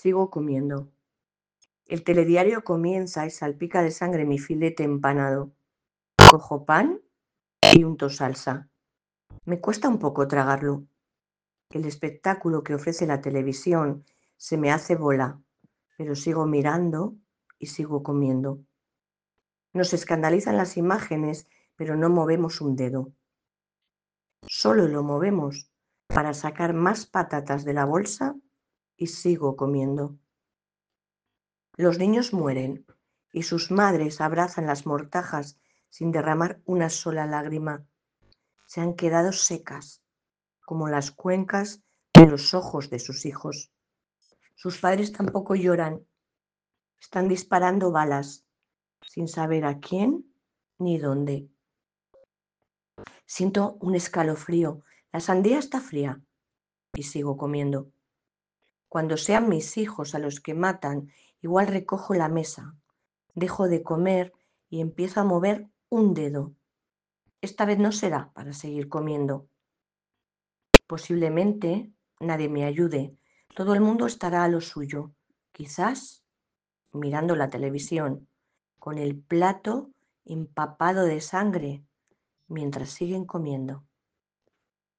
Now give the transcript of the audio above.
Sigo comiendo. El telediario comienza y salpica de sangre mi filete empanado. Cojo pan y unto salsa. Me cuesta un poco tragarlo. El espectáculo que ofrece la televisión se me hace bola, pero sigo mirando y sigo comiendo. Nos escandalizan las imágenes, pero no movemos un dedo. Solo lo movemos para sacar más patatas de la bolsa y sigo comiendo. Los niños mueren y sus madres abrazan las mortajas sin derramar una sola lágrima. Se han quedado secas, como las cuencas de los ojos de sus hijos. Sus padres tampoco lloran. Están disparando balas, sin saber a quién ni dónde. Siento un escalofrío. La sandía está fría y sigo comiendo. Cuando sean mis hijos a los que matan, igual recojo la mesa, dejo de comer y empiezo a mover un dedo. Esta vez no será para seguir comiendo. Posiblemente nadie me ayude. Todo el mundo estará a lo suyo. Quizás mirando la televisión, con el plato empapado de sangre, mientras siguen comiendo.